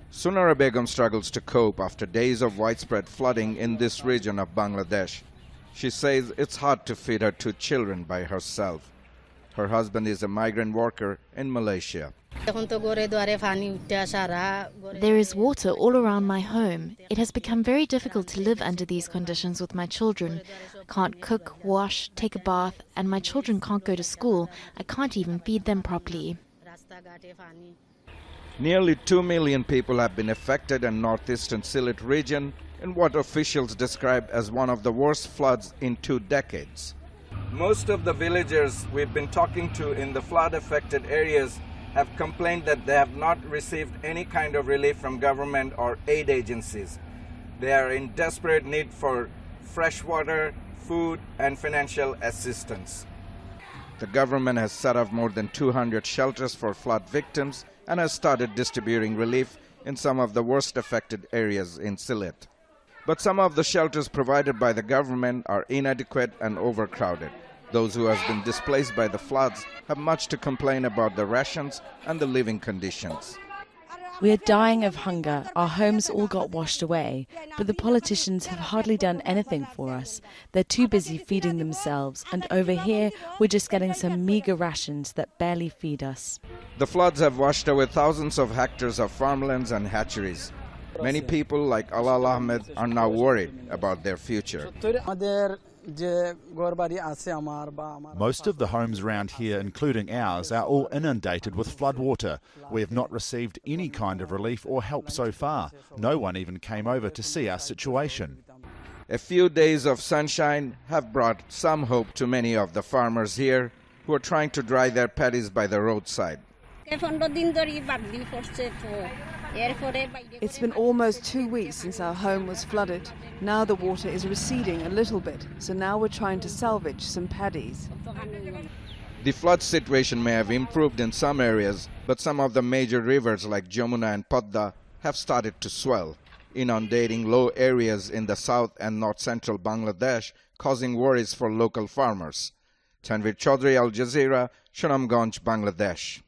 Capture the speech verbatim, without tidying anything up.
Sunara Begum struggles to cope after days of widespread flooding in this region of Bangladesh. She says it's hard to feed her two children by herself. Her husband is a migrant worker in Malaysia. There is water all around my home. It has become very difficult to live under these conditions with my children. I can't cook, wash, take a bath, and my children can't go to school. I can't even feed them properly. Nearly two million people have been affected in northeastern Sylhet region in what officials describe as one of the worst floods in two decades. Most of the villagers we've been talking to in the flood-affected areas have complained that they have not received any kind of relief from government or aid agencies. They are in desperate need for fresh water, food, and financial assistance. The government has set up more than two hundred shelters for flood victims and has started distributing relief in some of the worst affected areas in Sylhet. But some of the shelters provided by the government are inadequate and overcrowded. Those who have been displaced by the floods have much to complain about the rations and the living conditions. We are dying of hunger. Our homes all got washed away, but the politicians have hardly done anything for us. They're too busy feeding themselves, and over here we're just getting some meagre rations that barely feed us. The floods have washed away thousands of hectares of farmlands and hatcheries. Many people like Alal Ahmed are now worried about their future. Most of the homes around here, including ours, are all inundated with floodwater. We have not received any kind of relief or help so far. No one even came over to see our situation. A few days of sunshine have brought some hope to many of the farmers here who are trying to dry their paddies by the roadside. It's been almost two weeks since our home was flooded. Now the water is receding a little bit, so now we're trying to salvage some paddies. The flood situation may have improved in some areas, but some of the major rivers like Jamuna and Padda have started to swell, inundating low areas in the south and north-central Bangladesh, causing worries for local farmers. Tanvir Chaudhry, Al Jazeera, Sunamganj, Bangladesh.